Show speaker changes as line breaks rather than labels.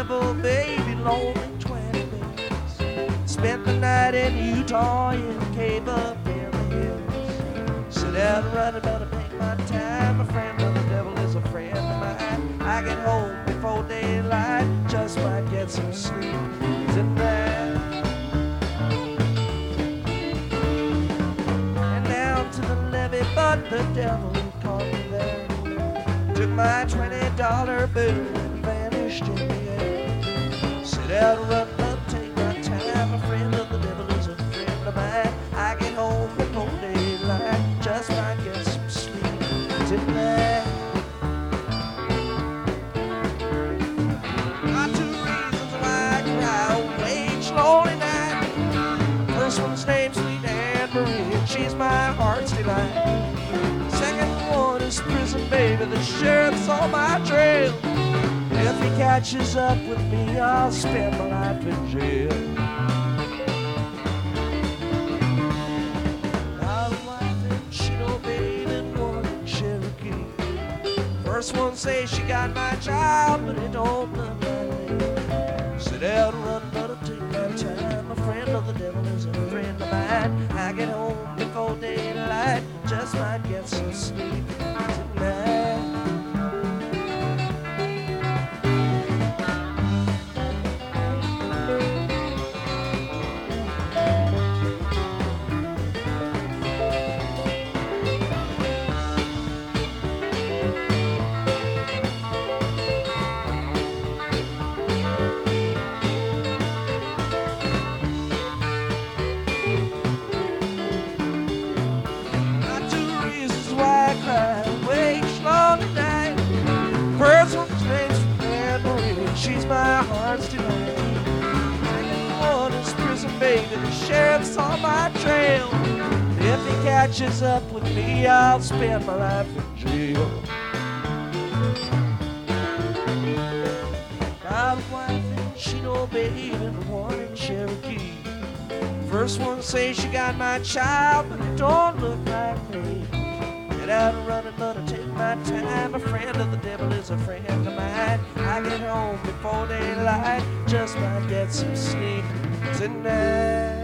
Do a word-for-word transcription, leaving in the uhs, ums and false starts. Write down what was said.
devil, baby, lonely twenty days. Spent the night in Utah in a cave up in the hills. Sit out and run about to make my time. A friend of the devil is a friend of mine. I get home before daylight, just might get some sleep tonight. And down to the levee, but the devil caught me there. Took my twenty dollar bill and vanished in the air. Sit out and run up, take my time. A friend of the devil is a friend of mine. I get home before daylight, just might get some sleep tonight. Got two reasons why I cry on each lonely night. First one's named Sweet Anne Marie, and she's my heart's delight. Second one is prison, baby, the sheriff's on my trail. If he catches up with me, I'll spend my life in jail. Got a wife in Chino, baby, and one in Cherokee. First one says she got my child, but it don't look like me. Sit down and run, but I'll take my time. A friend of the devil is a friend of mine. I get home before daylight, just might get some sleep tonight. She's my heart's delight. Second one is prison, baby, the sheriff's on my trail. If he catches up with me, I'll spend my life in jail. Got a wife in Chino, baby, and one in Cherokee. First one says she got my child, but it don't look like me. Get out and running, but I take my time. A friend of the devil is a friend of mine. I get home before daylight, just might get some sleep tonight.